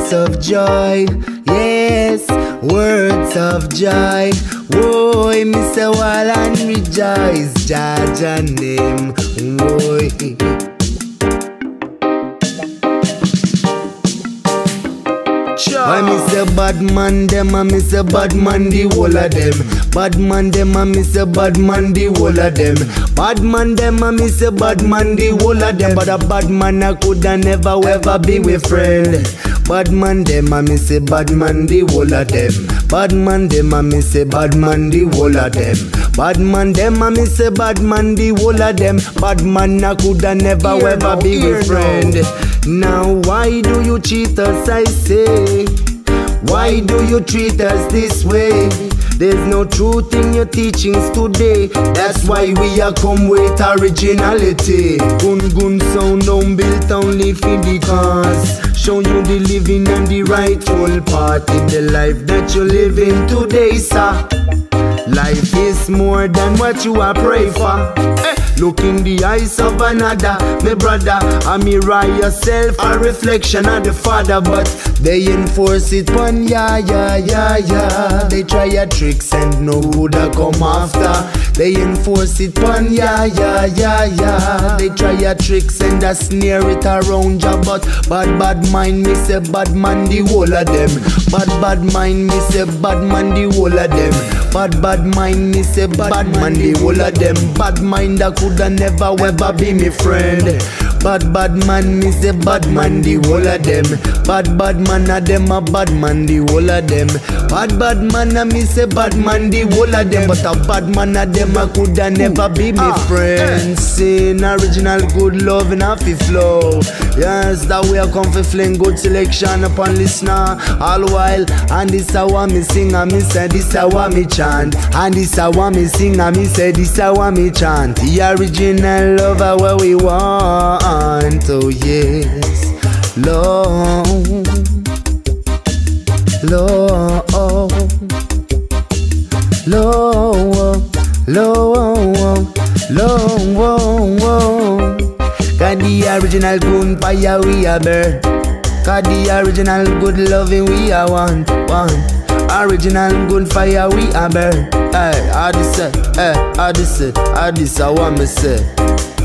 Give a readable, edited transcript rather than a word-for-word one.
words of joy. Yes, words of joy. Woy, Mr. Wall and rejoice. Jaja name. Woy. I miss a bad man, them, I miss a bad man, the whole of them. Bad man, them, I miss a bad man, the whole of them. Bad man, them, I miss a bad man, the whole of them. But a bad man, I coulda never ever be with friend. Bad man, them, I miss a bad man, the whole of them. Bad man, them, I miss a bad man, the whole of them. Bad man, them, I miss a bad man, the whole of them. Bad man, I coulda never ever be with friend. Now why do you cheat us, I say? Why do you treat us this way? There's no truth in your teachings today. That's why we are come with originality. Gun sound don't built only for the cause. Show you the living and the rightful part in the life that you're living today, sir. Life is more than what you are praying for. Look in the eyes of another, my brother, and mirror yourself, a reflection of the Father. But they enforce it on ya. They try your tricks and no good a come after. They enforce it on ya. They try your tricks and a snare it around ya. But bad mind, me say bad man the whole of them. Bad mind, me say bad man the whole of them. Bad mind, me say bad man the whole of them. Bad mind that coulda never ever be me friend. Bad man, me say bad man the whole of them. Bad man a them a bad man the whole of them. Bad man a me say bad man the whole of them. But a bad man a them a coulda never be me friend. Sin original good love in a fi flow. Yes, that way I come fi fling good selection upon listener all while. And this a what me sing and me say this a what me chant. And this a what me sing and me say this a what me chant. The original love a what we want. Oh yes, Lord, Lord, Got the original gunfire we a burn. Got the original good loving we a want. Original gunfire we a burn. Hey, I this I want me say.